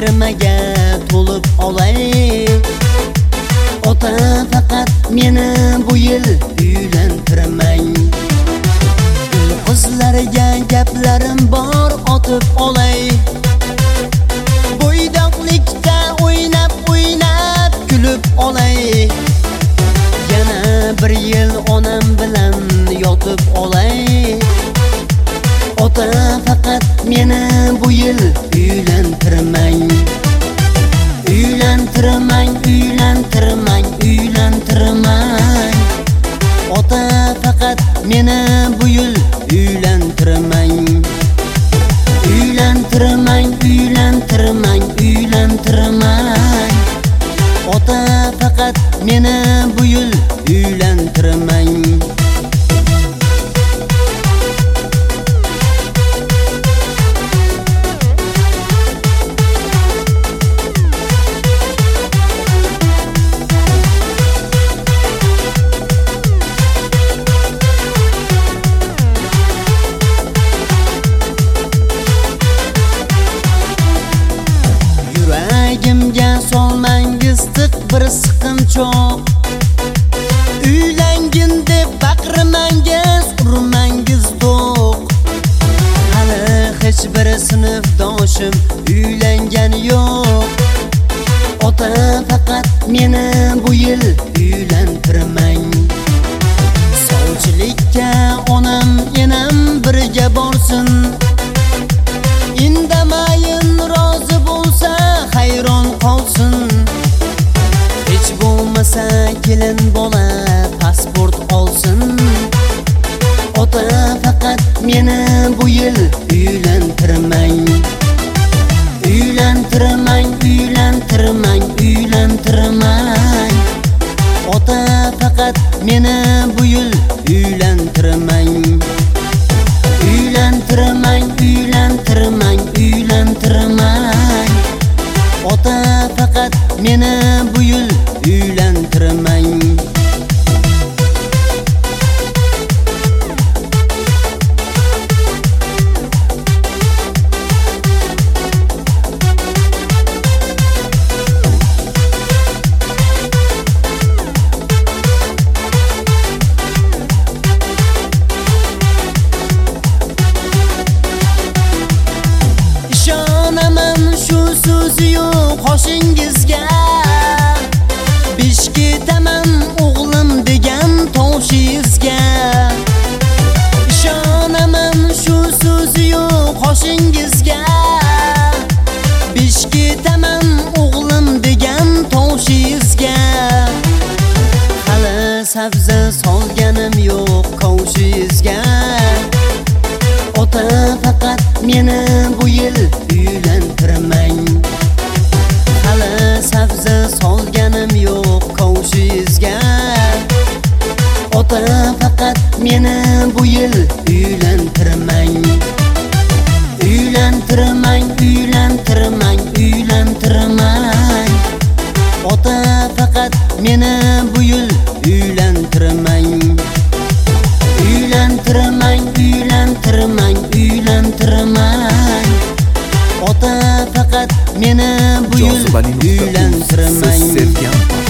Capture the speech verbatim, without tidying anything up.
ayirmaga to'lib olay. Ota faqat meni bu yil uylantirmang. Qizlarga gaplarim bor, otib olay. Bo'ydoqlikda o'ynab o'ynab kulib olay. Yana bir yil onam bilan yotib olay. Ota faqat meni bu yil uylantirmang. Uylantirmang, uylantirmang, uylantirmang. Ota faqat meni bu yil uylantirmang. Uylantirmang, uylantirmang, uylantirmang. Ota faqat meni bu yil uylantirmang. Yuragimga solmangiz tiq bir siqinchoq. Uylangin deb baqirmangiz, urmangiz do'q. Hali hech bir sinfdoshim uylangan yo'q. Ota faqat meni bu yil uylantirmang. Sovchilikka onam enam birga borsin. Indamayin rozi bo'lsa hayron qolsin. Hech bo'lmasa kelin bola pasport olsin. Ota faqat meni bu yil uylantirmang. Uylantirmang, uylantirmang, uylantirmang. Ota faqat meni bu yil uylantirmang. Uylantirmang, uylantirmang, uylantirmang. Ota faqat meni bu yil uylantirmang. Qoshingizga bish ketaman o'g'lim degan toshingizga. Ishonaman shu so'zi yo'q qoshingizga. Bish ketaman o'g'lim degan toshingizga. Hali sabza solganim yo'q qoshingizga. Ota faqat meni bu yil uylantirmang. Sabza solganim yo'q qo'shingizga. Ota faqat meni bu yil uylantirmang. Uylantirmang, uylantirmang, uylantirmang. Ota faqat meni bu yil uylantirmang. Uylantirmang, uylantirmang, uylantirmang. Ota faqat meni bu yil uylantirmang.